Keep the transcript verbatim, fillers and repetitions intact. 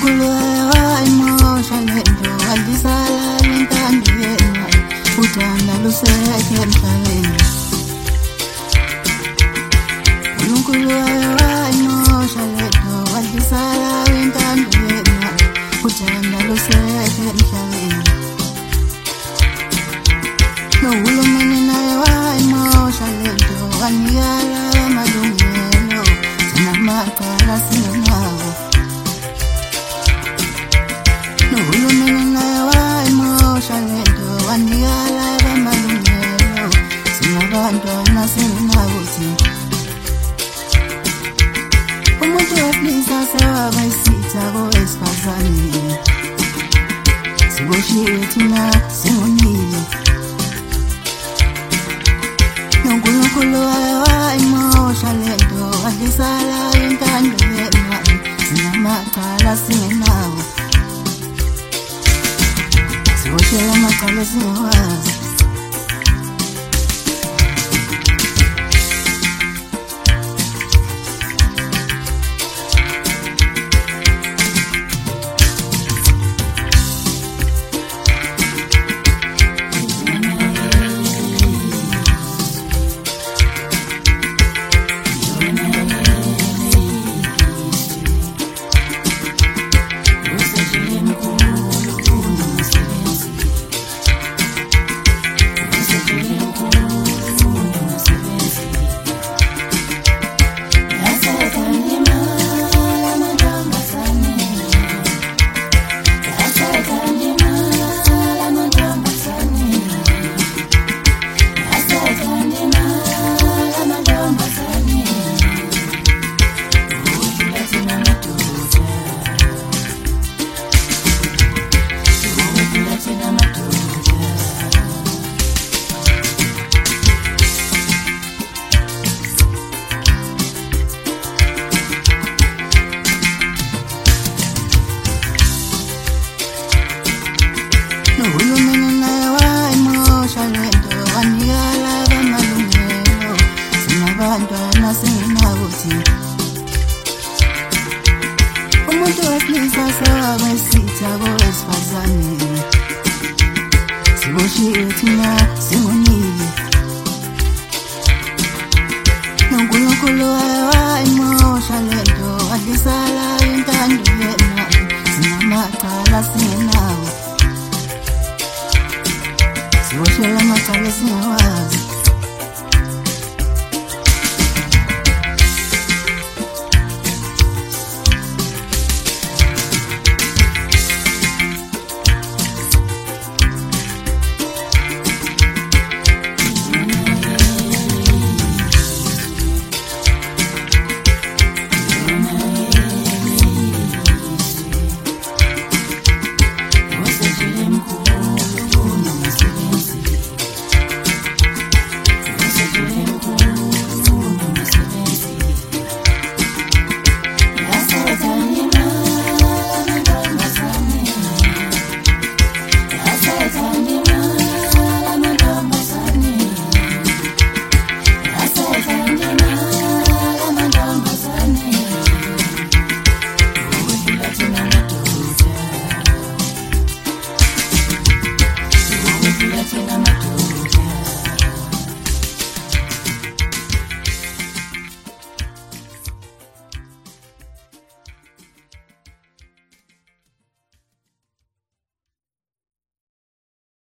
uNkulunkulu wayimosha lento walisala intando yena uthanda lusekhe emhlabeni. uNkulunkulu wayimosha lento walisala intando yena uthanda lusekhe emhlabeni. Nohulumeni naye wayimosha lento wanikala amalungelo sinamacala singenawo. Nohulumeni naye wayimosha lento wanikala amalungelo sinabantwana singenawo thina. Umuntu wesilisa sewaba isitha kowesifazane siboshiwe thina singonile. uNkulunkulu wayimosha lento walisala intando yena sinamacala singenawo. Siboshela amacala singewazi. Nohulumeni naye wayimosha lento wanikala amalungelo sinabantwana singenawo thina. Umuntu wesilisa sewaba isitha kowesifazane siboshiwe thina singonile. uNkulunkulu wayimosha lento walisala intando yena sinamacala singenawo. Siboshela amacala singewazi.